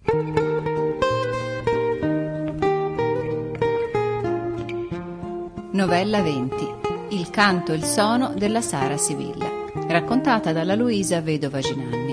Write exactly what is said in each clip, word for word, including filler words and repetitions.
Novella venti. Il canto e il sono della Sara Sivilla, raccontata dalla Luisa Vedova Ginanni.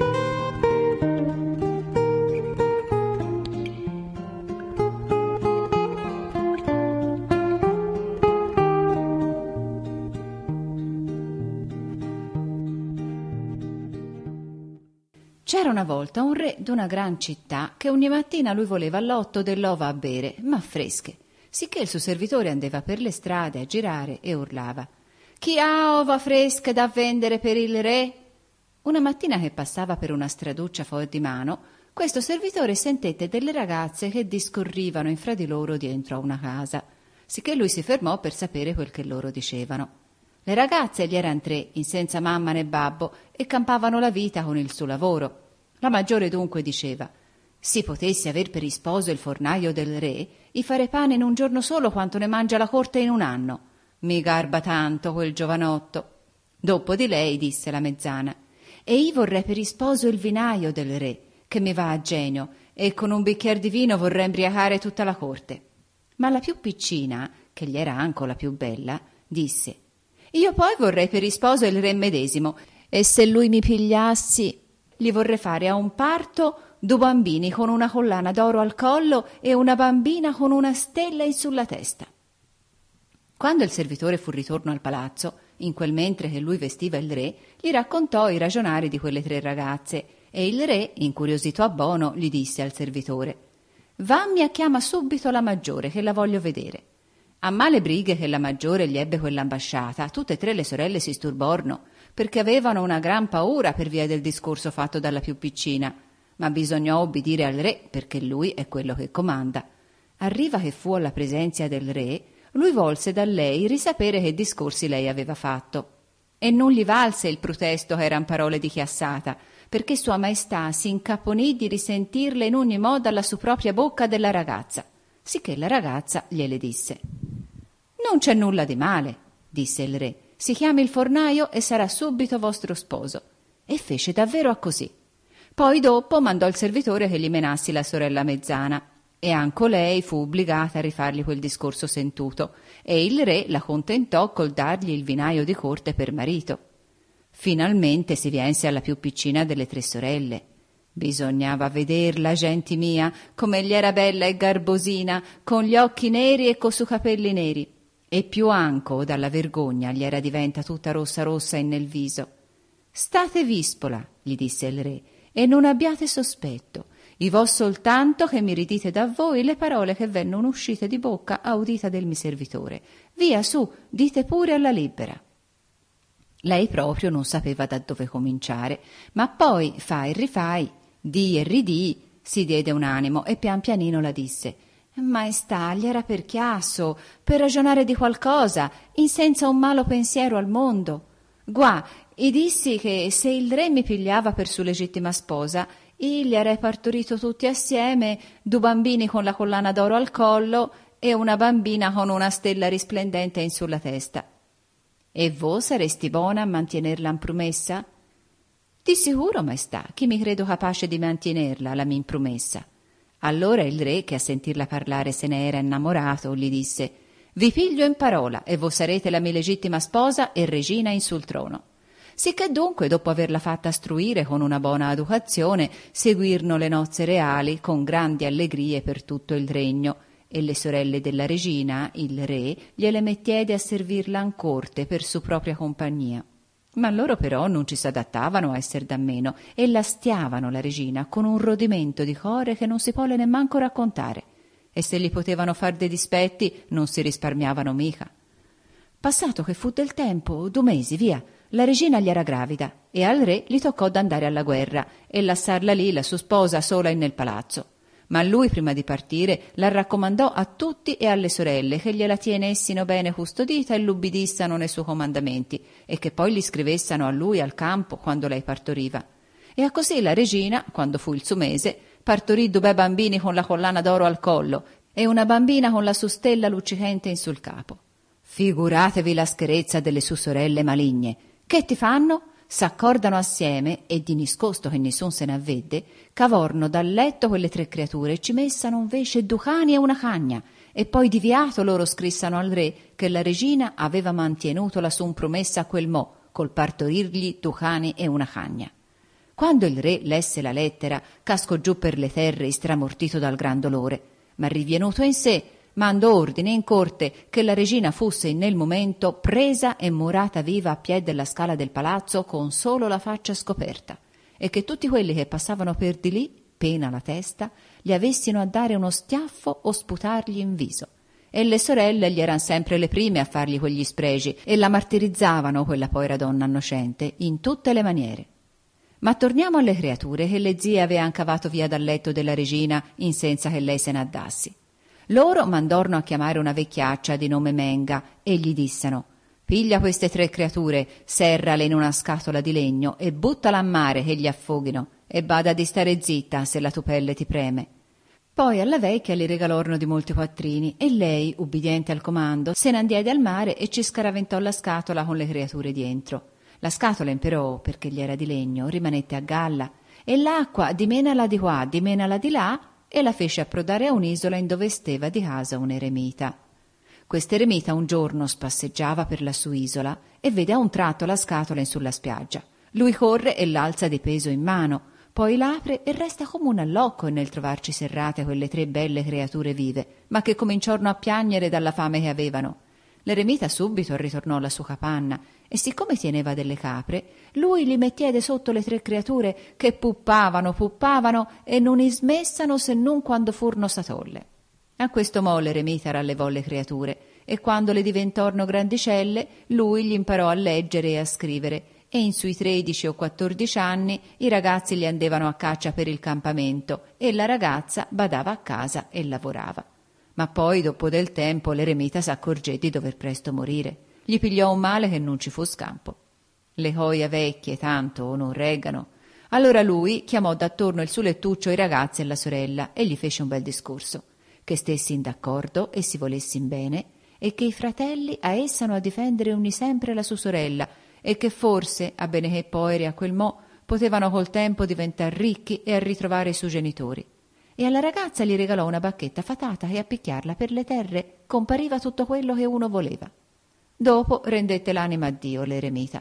C'era una volta un re d'una gran città che ogni mattina lui voleva all'otto dell'ova a bere, ma fresche, sicché il suo servitore andava per le strade a girare e urlava: «Chi ha ova fresche da vendere per il re?» Una mattina che passava per una straduccia fuori di mano, questo servitore sentette delle ragazze che discorrivano in fra di loro dietro a una casa, sicché lui si fermò per sapere quel che loro dicevano. Le ragazze gli eran tre, in senza mamma né babbo, e campavano la vita con il suo lavoro. La maggiore dunque diceva: «Si potesse aver per isposo il fornaio del re, i fare pane in un giorno solo quanto ne mangia la corte in un anno. Mi garba tanto quel giovanotto». Dopo di lei disse la mezzana: «E io vorrei per isposo il vinaio del re, che mi va a genio, e con un bicchier di vino vorrei imbriacare tutta la corte». Ma la più piccina, che gli era anco la più bella, disse: «Io poi vorrei per isposo il re medesimo, e se lui mi pigliassi, gli vorrei fare a un parto due bambini con una collana d'oro al collo e una bambina con una stella in sulla testa». Quando il servitore fu ritorno al palazzo, in quel mentre che lui vestiva il re, gli raccontò i ragionari di quelle tre ragazze, e il re, incuriosito a bono, gli disse al servitore: «Vammi a chiama subito la maggiore, che la voglio vedere». A male brighe che la maggiore gli ebbe quell'ambasciata, tutte e tre le sorelle si sturborno, perché avevano una gran paura per via del discorso fatto dalla più piccina, ma bisognò obbedire al re, perché lui è quello che comanda. Arriva che fu alla presenza del re, lui volse da lei risapere che discorsi lei aveva fatto, e non gli valse il protesto che eran parole di chiassata, perché sua maestà si incaponì di risentirle in ogni modo alla sua propria bocca della ragazza, sicché la ragazza gliele disse: «Non c'è nulla di male», disse il re, «si chiami il fornaio e sarà subito vostro sposo». E fece davvero a così. Poi dopo mandò il servitore che gli menassi la sorella mezzana, e anco lei fu obbligata a rifargli quel discorso sentuto, e il re la contentò col dargli il vinaio di corte per marito. Finalmente si viense alla più piccina delle tre sorelle. Bisognava vederla, genti mia, come gli era bella e garbosina, con gli occhi neri e co su capelli neri, e più anco dalla vergogna gli era diventa tutta rossa rossa e nel viso. «State vispola», gli disse il re, «e non abbiate sospetto. I vo soltanto che mi ridite da voi le parole che vennono uscite di bocca a udita del mi servitore. Via su, dite pure alla libera». Lei proprio non sapeva da dove cominciare, ma poi fai e rifai, dì e ridì, si diede un animo e pian pianino la disse: «Maestà, gli era per chiasso, per ragionare di qualcosa, in senza un malo pensiero al mondo. Guà, i dissi che se il re mi pigliava per sua legittima sposa, io gli avrei partorito tutti assieme due bambini con la collana d'oro al collo e una bambina con una stella risplendente in sulla testa. E voi saresti buona a mantenerla in promessa?» «Di sicuro, maestà, chi mi credo capace di mantenerla, la min promessa». Allora il re, che a sentirla parlare se ne era innamorato, gli disse: «Vi piglio in parola, e voi sarete la mia legittima sposa e regina in sul trono». Sicché dunque, dopo averla fatta istruire con una buona educazione, seguirono le nozze reali con grandi allegrie per tutto il regno, e le sorelle della regina, il re, gliele mettiede a servirla in corte per su propria compagnia. Ma loro però non ci s'adattavano a esser da meno, e la stiavano la regina con un rodimento di core che non si puole nemmanco raccontare, e se gli potevano far dei dispetti non si risparmiavano mica. Passato che fu del tempo, due mesi via, la regina gli era gravida, e al re gli toccò d'andare alla guerra e lasciarla lì la sua sposa sola nel palazzo. Ma lui, prima di partire, la raccomandò a tutti e alle sorelle che gliela tienessino bene custodita e l'ubbidissano nei suoi comandamenti, e che poi li scrivessano a lui al campo quando lei partoriva. E a così la regina, quando fu il suo mese, partorì due bei bambini con la collana d'oro al collo e una bambina con la sua stella luccichente in sul capo. Figuratevi la scherezza delle sue sorelle maligne. Che ti fanno? s'accordano assieme, e di niscosto che nessun se n'avvedde, cavorno dal letto quelle tre creature e ci messano invece due cani e una cagna, e poi di viato loro scrissano al re che la regina aveva mantenuto la sun promessa a quel mo, col partorirgli due cani e una cagna. Quando il re lesse la lettera, cascò giù per le terre istramortito dal gran dolore, ma rivienuto in sé, mandò ordine in corte che la regina fosse nel momento presa e murata viva a piè della scala del palazzo con solo la faccia scoperta, e che tutti quelli che passavano per di lì, pena la testa, gli avessino a dare uno stiaffo o sputargli in viso. E le sorelle gli eran sempre le prime a fargli quegli spregi e la martirizzavano, quella povera donna innocente, in tutte le maniere. Ma torniamo alle creature che le zie avean cavato via dal letto della regina in senza che lei se ne andasse. Loro mandorno a chiamare una vecchiaccia di nome Menga e gli dissero: «Piglia queste tre creature, serrale in una scatola di legno e buttala a mare che gli affoghino, e bada di stare zitta se la tua pelle ti preme». Poi alla vecchia le regalorno di molti quattrini e lei, ubbidiente al comando, se ne andiede al mare e ci scaraventò la scatola con le creature dientro. La scatola imperò, perché gli era di legno, rimanette a galla, e l'acqua dimenala di qua, dimenala di là, e la fece approdare a un'isola in dove steva di casa un eremita. Quest'eremita un giorno spasseggiava per la sua isola e vede a un tratto la scatola in sulla spiaggia. Lui corre e l'alza di peso in mano, poi l'apre e resta come un allocco nel trovarci serrate quelle tre belle creature vive, ma che cominciorno a piagnere dalla fame che avevano. L'eremita subito ritornò alla sua capanna e siccome teneva delle capre, lui li mettiede sotto le tre creature che puppavano, puppavano e non ismessano se non quando furono satolle. A questo mo l'eremita rallevò le creature e quando le diventorno grandicelle lui gli imparò a leggere e a scrivere e in sui tredici o quattordici anni i ragazzi gli andevano a caccia per il campamento e la ragazza badava a casa e lavorava. Ma poi, dopo del tempo, l'eremita s'accorgé di dover presto morire. Gli pigliò un male che non ci fu scampo. Le coia vecchie tanto non reggano. Allora lui chiamò d'attorno il suo lettuccio i ragazzi e la sorella e gli fece un bel discorso, che stessi d'accordo e si volessin bene, e che i fratelli a essano a difendere ogni sempre la sua sorella, e che forse, a bene che poveri a quel mo, potevano col tempo diventar ricchi e a ritrovare i suoi genitori. E alla ragazza gli regalò una bacchetta fatata che a picchiarla per le terre compariva tutto quello che uno voleva. Dopo rendette l'anima a Dio l'eremita.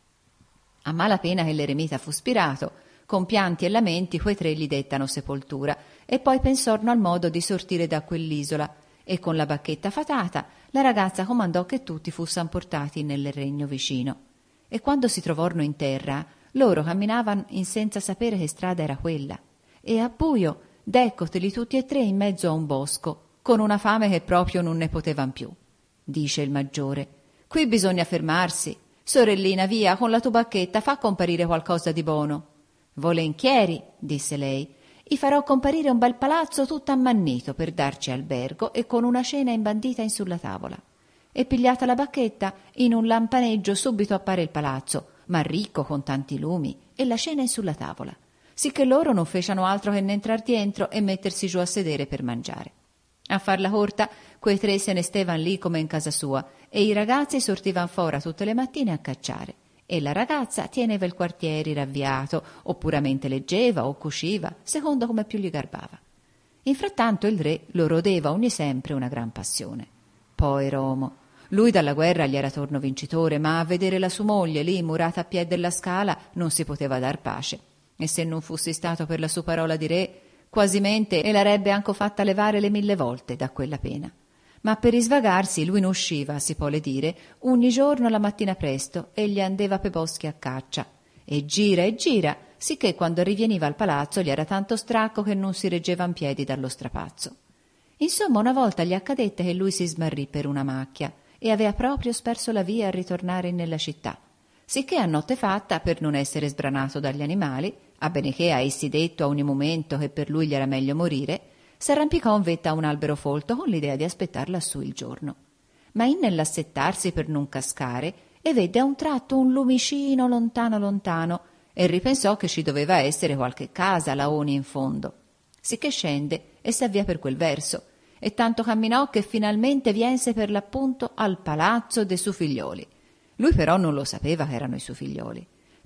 A malapena che l'eremita fu spirato, con pianti e lamenti quei tre gli dettano sepoltura e poi pensorno al modo di sortire da quell'isola e con la bacchetta fatata la ragazza comandò che tutti fussan portati nel regno vicino. E quando si trovorno in terra loro camminavano in senza sapere che strada era quella e a buio deccoteli tutti e tre in mezzo a un bosco, con una fame che proprio non ne potevan più. Dice il maggiore: «Qui bisogna fermarsi. Sorellina, via, con la tua bacchetta fa comparire qualcosa di buono». «Volentieri», disse lei, «i farò comparire un bel palazzo tutto ammannito per darci albergo e con una cena imbandita in sulla tavola». E pigliata la bacchetta, in un lampaneggio subito appare il palazzo, ma ricco con tanti lumi, e la cena in sulla tavola. Sicché loro non fecero altro che n'entrar dientro e mettersi giù a sedere per mangiare. A farla corta, quei tre se ne stevan lì come in casa sua e i ragazzi sortivan fora tutte le mattine a cacciare e la ragazza teneva il quartiere ravviato o puramente leggeva o cuciva, secondo come più gli garbava. Infrattanto il re lo rodeva ogni sempre una gran passione. Poi Romo, lui dalla guerra gli era torno vincitore, ma a vedere la sua moglie lì murata a piè della scala non si poteva dar pace. E se non fossi stato per la sua parola di re, quasimente e l'arebbe anco fatta levare le mille volte da quella pena. Ma per risvagarsi lui ne usciva, si può le dire, ogni giorno la mattina presto e gli andeva pe boschi a caccia. E gira e gira, sicché quando riveniva al palazzo gli era tanto stracco che non si reggeva in piedi dallo strapazzo. Insomma, una volta gli accadette che lui si smarrì per una macchia e aveva proprio sperso la via a ritornare nella città. Sicché a notte fatta, per non essere sbranato dagli animali, a bene che a essi detto a ogni momento che per lui gli era meglio morire, s'arrampicò in vetta a un albero folto con l'idea di aspettar lassù il giorno. Ma in nell'assettarsi per non cascare, e vede a un tratto un lumicino lontano lontano, e ripensò che ci doveva essere qualche casa laoni in fondo. Sicché scende e s'avvia per quel verso, e tanto camminò che finalmente viense per l'appunto al palazzo de suoi figlioli. Lui però non lo sapeva che erano i suoi figlioli.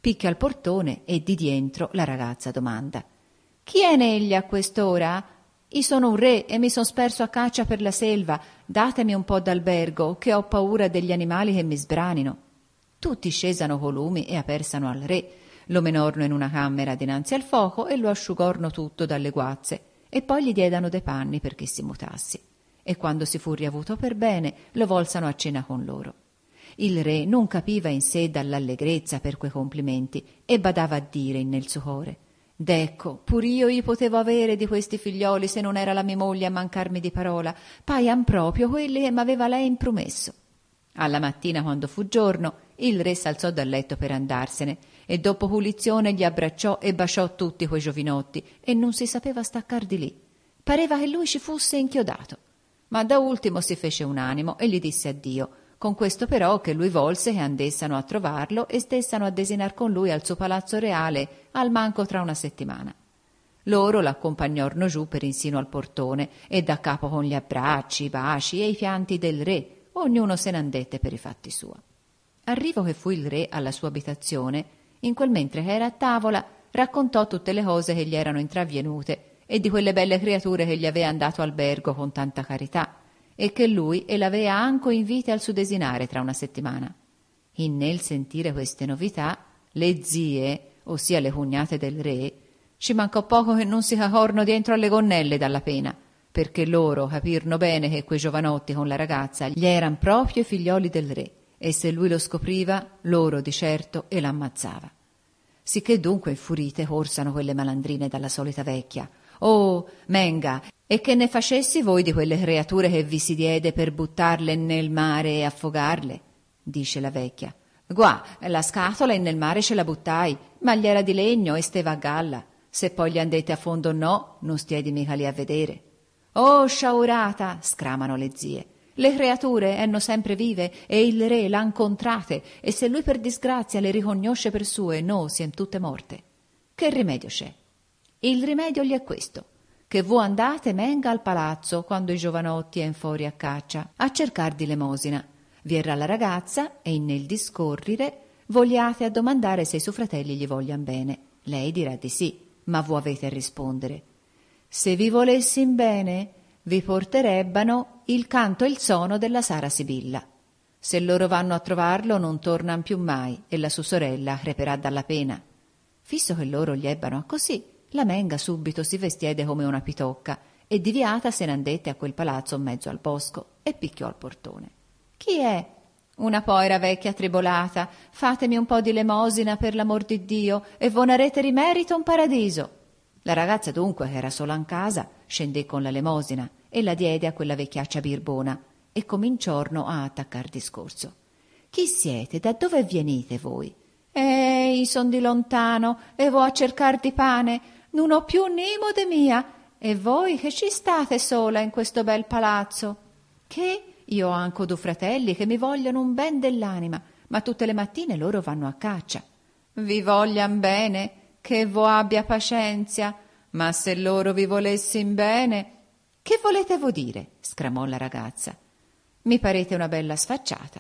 picchia al portone e di dientro la ragazza domanda: «Chi è negli a quest'ora? I sono un re e mi son sperso a caccia per la selva. Datemi un po' d'albergo, che ho paura degli animali che mi sbranino». Tutti scesano co lumi e apersano al re. Lo menorno in una camera dinanzi al fuoco e lo asciugorno tutto dalle guazze, e poi gli diedano dei panni perché si mutassi. E quando si fu riavuto per bene, lo volsano a cena con loro. Il re non capiva in sé dall'allegrezza per quei complimenti e badava a dire nel suo cuore: «D'ecco, pur io i potevo avere di questi figlioli se non era la mia moglie a mancarmi di parola, paian proprio quelli che m'aveva lei impromesso». Alla mattina, quando fu giorno, il re s'alzò dal letto per andarsene e dopo pulizione gli abbracciò e baciò tutti quei giovinotti e non si sapeva staccar di lì. Pareva che lui ci fosse inchiodato. Ma da ultimo si fece un animo e gli disse addio, con questo però che lui volse che andessano a trovarlo e stessano a desinar con lui al suo palazzo reale al manco tra una settimana. Loro l'accompagnorno giù per insino al portone e da capo con gli abbracci, i baci e i pianti del re, ognuno se n'andette per i fatti suoi. Arrivo che fu il re alla sua abitazione, in quel mentre che era a tavola raccontò tutte le cose che gli erano intravvenute e di quelle belle creature che gli avean dato albergo con tanta carità e che lui e l'avea anco invite al suo desinare tra una settimana. In nel sentire queste novità, le zie, ossia le cognate del re, ci mancò poco che non si cacorno dietro alle gonnelle dalla pena, perché loro capirno bene che quei giovanotti con la ragazza gli eran proprio i figlioli del re, e se lui lo scopriva, loro di certo e l'ammazzava. Sicché dunque infurite corsano quelle malandrine dalla solita vecchia: «Oh, Menga, e che ne facessi voi di quelle creature che vi si diede per buttarle nel mare e affogarle?» dice la vecchia. «Guà, la scatola in nel mare ce la buttai, ma gli era di legno e steva a galla. Se poi gli andete a fondo o no, non stiedi mica lì a vedere». «Oh, sciaurata!» scramano le zie. «Le creature enno sempre vive e il re l'han contrate, e se lui per disgrazia le ricognosce per sue, no, sien tutte morte. Che rimedio c'è?» «Il rimedio gli è questo, che voi andate menga al palazzo quando i giovanotti en fuori a caccia, a cercar di lemosina. Vierrà la ragazza e nel discorrere vogliate a domandare se i suoi fratelli gli voglian bene. Lei dirà di sì, ma voi avete a rispondere: se vi volessin bene, vi porterebbano il canto e il sono della Sara Sibilla. Se loro vanno a trovarlo non tornan più mai e la sua sorella creperà dalla pena». Fisso che loro gli ebbano a così, la Menga subito si vestiede come una pitocca e diviata se n'andette a quel palazzo in mezzo al bosco e picchiò al portone. «Chi è?» «Una poera vecchia tribolata, fatemi un po' di lemosina per l'amor di Dio e voi narete rimerito un paradiso». La ragazza dunque, che era sola in casa, scendé con la lemosina e la diede a quella vecchiaccia birbona e cominciorno a attaccar discorso. «Chi siete? Da dove venite voi?» «Eh, son di lontano e vo a cercar di pane, non ho più nimo de mia. E voi che ci state sola in questo bel palazzo?» «Che? Io ho anco due fratelli che mi vogliono un ben dell'anima, ma tutte le mattine loro vanno a caccia». «Vi voglian bene, che vo abbia pazienza, ma se loro vi volessin bene...» «Che volete vo dire?» scramò la ragazza. «Mi parete una bella sfacciata».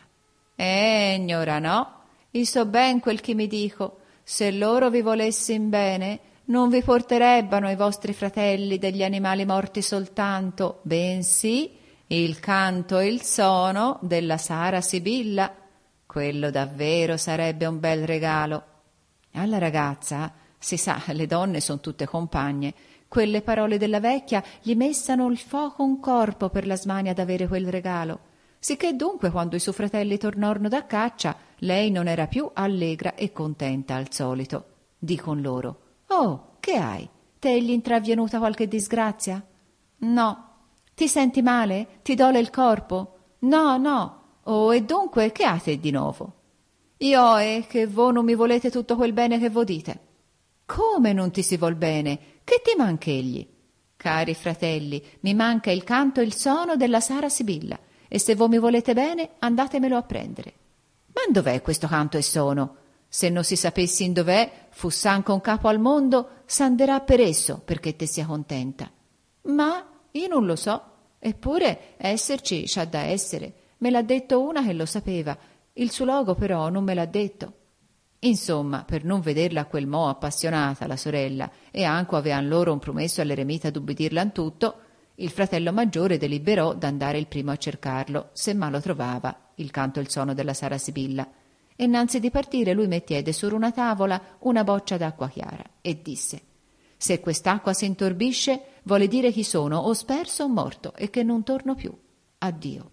«Eh, gnora no, io so ben quel che mi dico. Se loro vi volessin bene, non vi porterebbano i vostri fratelli degli animali morti soltanto, bensì il canto e il sono della Sara Sibilla. Quello davvero sarebbe un bel regalo». Alla ragazza, si sa, le donne son tutte compagne, quelle parole della vecchia gli messano il foco un corpo per la smania d'avere quel regalo, sicché dunque quando i suoi fratelli tornorno da caccia lei non era più allegra e contenta al solito. Dicon loro: «Oh, che hai? T'è gli intravvenuta qualche disgrazia?» «No». «Ti senti male? Ti dole il corpo?» «No, no». «Oh, e dunque che ate di nuovo?» «Io è che voi non mi volete tutto quel bene che vo dite». «Come non ti si vol bene? Che ti manch'egli?» «Cari fratelli, mi manca il canto e il sono della Sara Sibilla, e se voi mi volete bene andatemelo a prendere». «Ma dov'è questo canto e sono? Se non si sapessi in dov'è, fussanco un capo al mondo, s'anderà per esso perché te sia contenta». «Ma io non lo so, eppure esserci c'ha da essere. Me l'ha detto una che lo sapeva, il suo logo però non me l'ha detto». Insomma, per non vederla a quel mo' appassionata, la sorella, e anco avean loro un promesso all'eremita d'ubbidirla in tutto, il fratello maggiore deliberò d'andare il primo a cercarlo, se mai lo trovava, il canto e il suono della Sara Sibilla. E innanzi di partire lui mettiede su una tavola una boccia d'acqua chiara e disse: «Se quest'acqua si intorbisce, vuole dire chi sono o sperso o morto e che non torno più. Addio».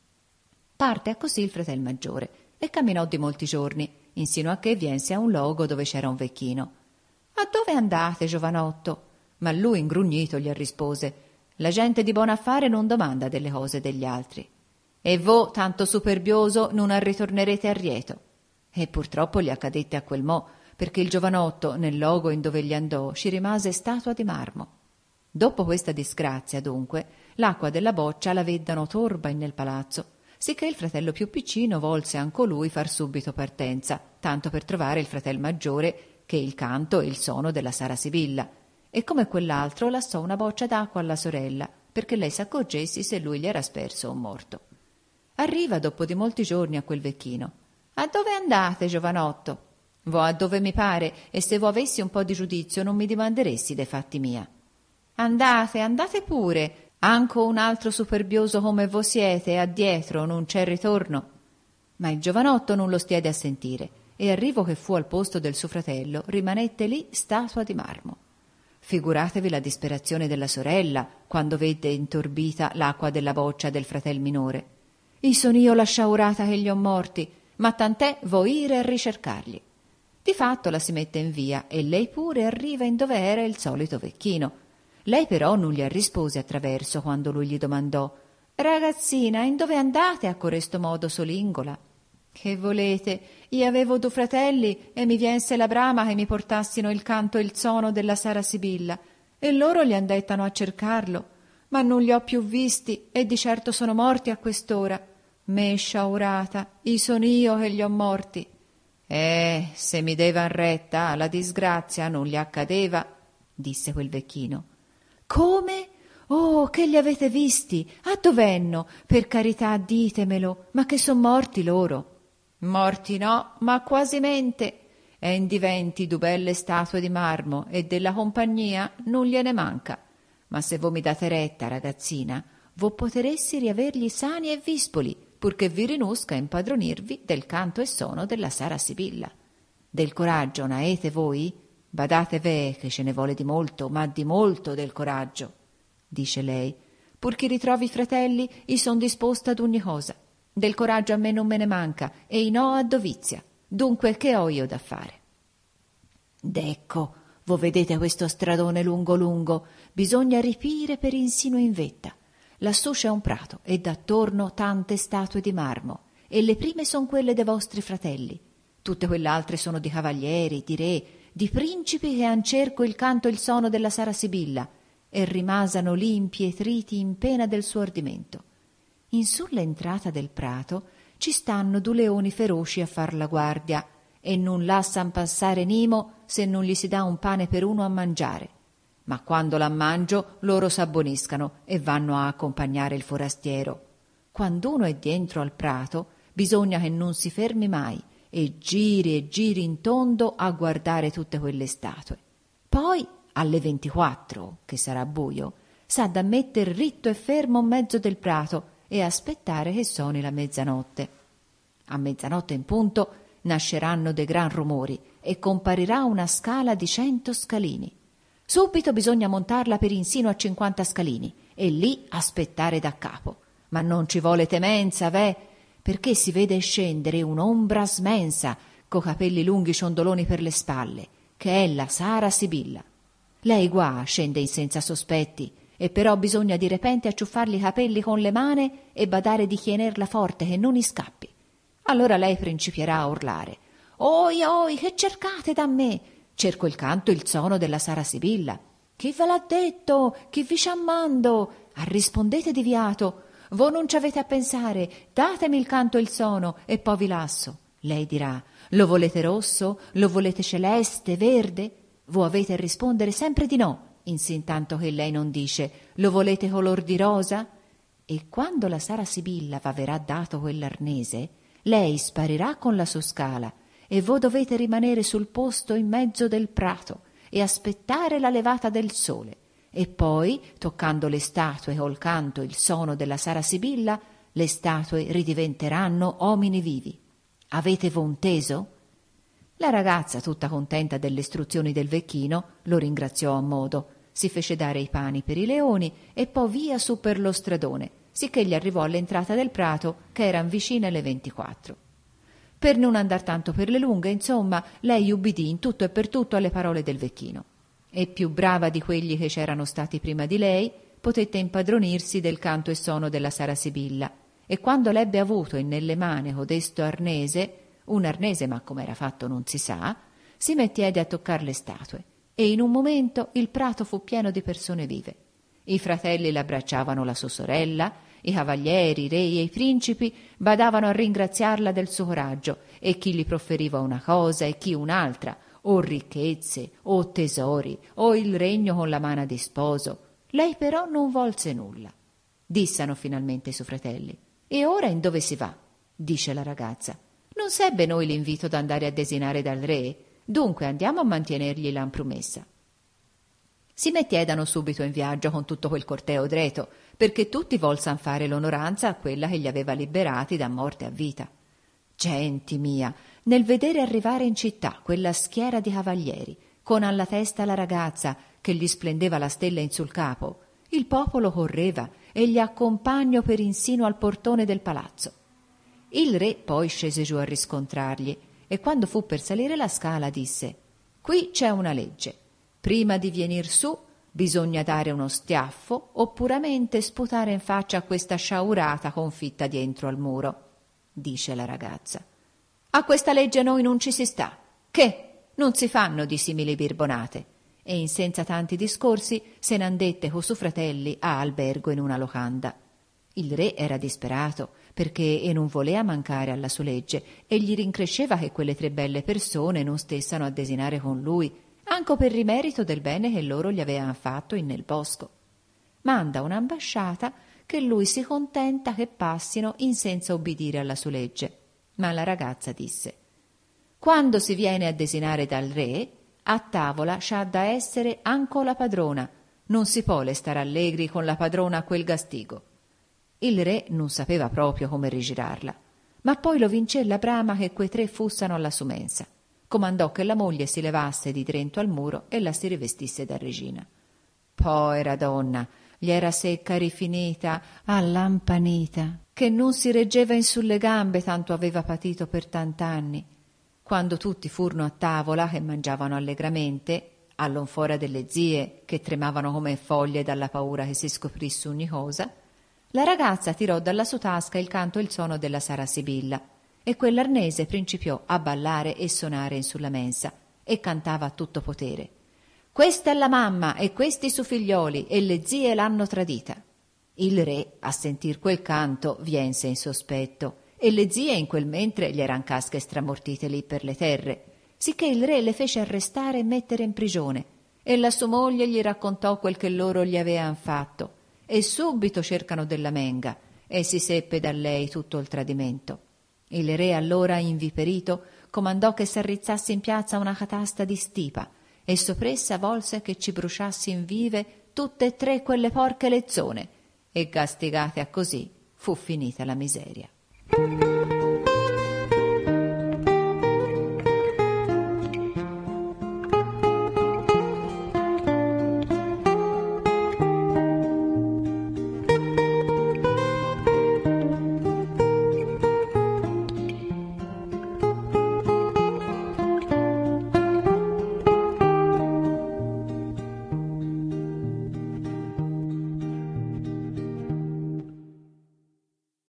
Parte a così il fratel maggiore e camminò di molti giorni, insino a che viense a un luogo dove c'era un vecchino. «A dove andate, giovanotto?» Ma lui ingrugnito gli rispose: «La gente di buon affare non domanda delle cose degli altri. E vo, tanto superbioso, non arritornerete a Rieto». E purtroppo gli accadette a quel mo', perché il giovanotto, nel luogo in dove gli andò, ci rimase statua di marmo. Dopo questa disgrazia, dunque, l'acqua della boccia la veddano torba in nel palazzo, sicché il fratello più piccino volse anco lui far subito partenza, tanto per trovare il fratel maggiore che il canto e il suono della Sara Sibilla, e come quell'altro lassò una boccia d'acqua alla sorella, perché lei s'accorgessi se lui gli era sperso o morto. Arriva dopo di molti giorni a quel vecchino. «A dove andate, giovanotto?» «Vo a dove mi pare, e se vo avessi un po' di giudizio non mi dimanderesti dei fatti mia». «Andate, andate pure, anco un altro superbioso come vo siete, addietro non c'è ritorno». Ma il giovanotto non lo stiede a sentire, e arrivo che fu al posto del suo fratello, rimanette lì statua di marmo. Figuratevi la disperazione della sorella quando vede intorbita l'acqua della boccia del fratel minore. «I son io la sciaurata che gli ho morti, ma tant'è vo ire a ricercarli». Di fatto la si mette in via e lei pure arriva in dove era il solito vecchino. Lei però non gli rispose attraverso quando lui gli domandò: «Ragazzina, in dove andate a coresto modo solingola?» «Che volete? Io avevo due fratelli e mi viense la brama che mi portassino il canto e il suono della Sara Sibilla e loro gli andettano a cercarlo, ma non li ho più visti e di certo sono morti a quest'ora. Me sciaurata, i son io che li ho morti». «Eh, se mi devan retta, la disgrazia non gli accadeva», disse quel vecchino. «Come? Oh, che li avete visti? A dov'enno? Per carità ditemelo, ma che son morti loro?» «Morti no, ma quasimente. E in diventi du belle statue di marmo e della compagnia non gliene manca. Ma se vo mi date retta, ragazzina, vo poteressi riavergli sani e vispoli, purché vi rinusca impadronirvi del canto e suono della Sara Sibilla. Del coraggio n'aete voi? Badate ve che ce ne vuole di molto, ma di molto del coraggio», dice lei. «Purché ritrovi i fratelli, i son disposta ad ogni cosa. Del coraggio a me non me ne manca e i no a dovizia. Dunque che ho io da fare?» «D'ecco, vo vedete questo stradone lungo lungo, bisogna ripire per insino in vetta. Lassù c'è un prato e d'attorno tante statue di marmo, e le prime son quelle dei vostri fratelli. Tutte quell'altre sono di cavalieri, di re, di principi che han cerco il canto e il suono della Sara Sibilla, e rimasano lì impietriti in pena del suo ardimento. In sulla entrata del prato ci stanno due leoni feroci a far la guardia, e non lassan passare nimo se non gli si dà un pane per uno a mangiare. Ma quando l'ammangio loro s'abboniscano e vanno a accompagnare il forastiero. Quando uno è dentro al prato bisogna che non si fermi mai e giri e giri in tondo a guardare tutte quelle statue. Poi alle ventiquattro, che sarà buio, s'ha da metter ritto e fermo in mezzo del prato e aspettare che suoni la mezzanotte. A mezzanotte in punto nasceranno dei gran rumori e comparirà una scala di cento scalini. Subito bisogna montarla per insino a cinquanta scalini e lì aspettare da capo. Ma non ci vuole temenza, ve, perché si vede scendere un'ombra smensa co capelli lunghi ciondoloni per le spalle, che è la Sara Sibilla. Lei qua scende in senza sospetti, e però bisogna di repente acciuffargli i capelli con le mani e badare di chienerla forte che non iscappi. Allora lei principierà a urlare: «Oi, oi, che cercate da me? Cerco il canto e il suono della Sara Sibilla». «Chi ve l'ha detto? Chi vi sciammando?» Arrispondete diviato: «Vo non ci avete a pensare, datemi il canto e il suono e poi vi lasso». Lei dirà: «Lo volete rosso? Lo volete celeste, verde?» Vo avete a rispondere sempre di no, insintanto che lei non dice: «Lo volete color di rosa?» E quando la Sara Sibilla v'averà dato quell'arnese, lei sparirà con la sua scala e voi dovete rimanere sul posto in mezzo del prato e aspettare la levata del sole, e poi, toccando le statue col canto il suono della Sara Sibilla, le statue ridiventeranno uomini vivi. Avete vo inteso?» La ragazza, tutta contenta delle istruzioni del vecchino, lo ringraziò a modo, si fece dare i pani per i leoni e poi via su per lo stradone, sicché gli arrivò all'entrata del prato, che eran vicine le ventiquattro. Per non andar tanto per le lunghe, insomma, lei ubbidì in tutto e per tutto alle parole del vecchino. E più brava di quelli che c'erano stati prima di lei, potette impadronirsi del canto e suono della Sara Sibilla, e quando l'ebbe avuto e nelle mani codesto arnese, un arnese ma com'era fatto non si sa, si mettiede a toccar le statue, e in un momento il prato fu pieno di persone vive. I fratelli l'abbracciavano la sua sorella, i cavalieri, i re e i principi badavano a ringraziarla del suo coraggio, e chi gli profferiva una cosa e chi un'altra, o ricchezze, o tesori, o il regno con la mano di sposo. Lei però non volse nulla. Dissano finalmente i suoi fratelli: «E ora in dove si va?» Dice la ragazza: «Non sebbe noi l'invito d'andare a desinare dal re? Dunque andiamo a mantenergli la promessa». Si mettiedano subito in viaggio con tutto quel corteo dreto, perché tutti volsan fare l'onoranza a quella che li aveva liberati da morte a vita. Genti mia, nel vedere arrivare in città quella schiera di cavalieri, con alla testa la ragazza che gli splendeva la stella in sul capo, il popolo correva e gli accompagnò per insino al portone del palazzo. Il re poi scese giù a riscontrargli, e quando fu per salire la scala disse: «Qui c'è una legge. Prima di venir su bisogna dare uno stiaffo o puramente sputare in faccia a questa sciaurata confitta dietro al muro». Dice la ragazza: «A questa legge noi non ci si sta, che non si fanno di simili birbonate». E in senza tanti discorsi se n'andette co suoi fratelli a albergo in una locanda. Il re era disperato, perché e non volea mancare alla sua legge, e gli rincresceva che quelle tre belle persone non stessano a desinare con lui, anco per rimerito del bene che loro gli avevan fatto in nel bosco. Manda un'ambasciata che lui si contenta che passino in senza obbedire alla sua legge. Ma la ragazza disse: «Quando si viene a desinare dal re, a tavola c'ha da essere anco la padrona, non si può le stare allegri con la padrona a quel gastigo». Il re non sapeva proprio come rigirarla, ma poi lo vince la brama che quei tre fussano alla sua mensa. Comandò che la moglie si levasse di drento al muro e la si rivestisse da regina. Povera donna, gli era secca rifinita, allampanita, che non si reggeva in sulle gambe, tanto aveva patito per tant'anni. Quando tutti furono a tavola e mangiavano allegramente, all'onfora delle zie che tremavano come foglie dalla paura che si scoprisse ogni cosa, la ragazza tirò dalla sua tasca il canto e il suono della Sara Sibilla, e quell'arnese principiò a ballare e sonare in sulla mensa, e cantava a tutto potere: «Questa è la mamma e questi su figlioli, e le zie l'hanno tradita». Il re, a sentir quel canto, viense in sospetto, e le zie in quel mentre gli eran casche stramortite lì per le terre, sicché il re le fece arrestare e mettere in prigione, e la sua moglie gli raccontò quel che loro gli avean fatto, e subito cercano della menga, e si seppe da lei tutto il tradimento. Il re allora, inviperito, comandò che s'arrizzasse in piazza una catasta di stipa, e sopressa volse che ci bruciassi vive tutte e tre quelle porche lezzone, e gastigate a così fu finita la miseria.